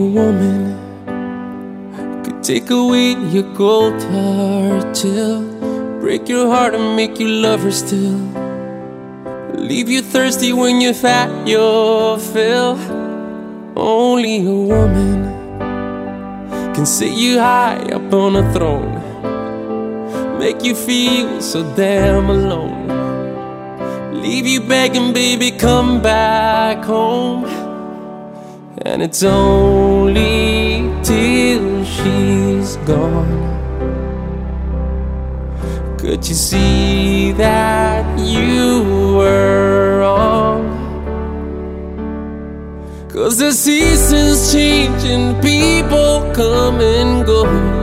woman could take away your cold heart chill, break your heart and make you love her still, leave you thirsty when you've had your fill. Only a woman can sit you high up on a throne, make you feel so damn alone, leave you begging, baby, come back home. And it's only till she's gone could you see that you were wrong. 'Cause the seasons change and people come and go,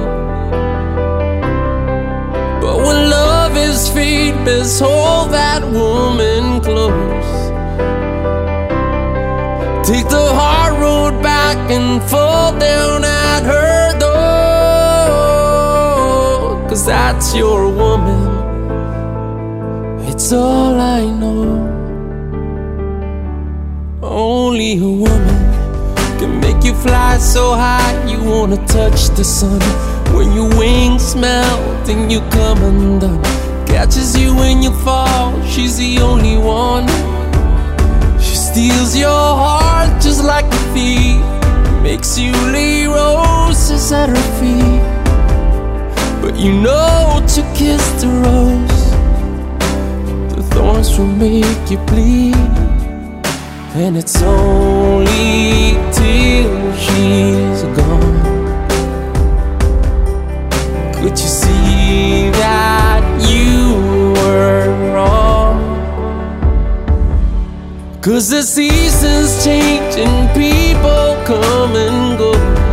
but when love is fate, best hold that woman close. Take the hard road back and fall down at her door, 'cause that's your woman, it's all I know. Only a woman can make you fly so high you wanna touch the sun. When your wings melt and you come undone, catches you when you fall, she's the only one. She steals your heart just like a thief, makes you lay roses at her feet, but you know to kiss the rose, the thorns will make you bleed. And it's only till she's gone could you see that you were wrong. 'Cause the seasons change and people come and go,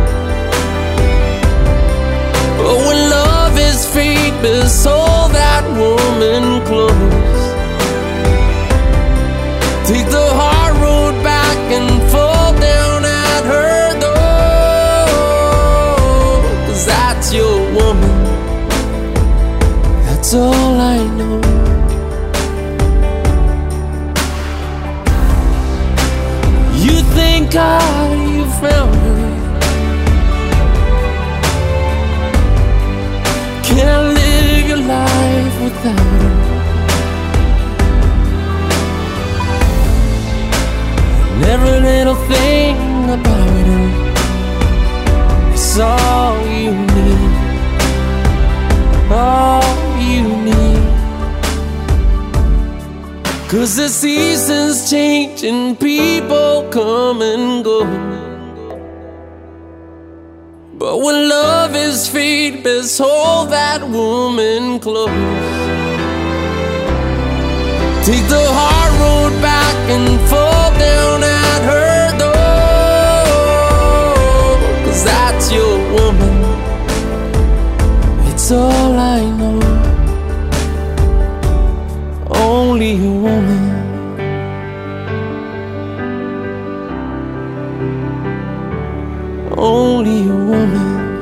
but when love is fate, best hold that woman close. Take the hard road back and fall down at her door, 'cause that's your woman, that's all I know. You think you found her, can't live your life without her. And every little thing about her is all you need, all you need. 'Cause the seasons change and people come and go, but when love is fate, best hold that woman close. Take the hard road back and fall down at her door, 'cause that's your woman, it's all I know. Only a woman, only a woman.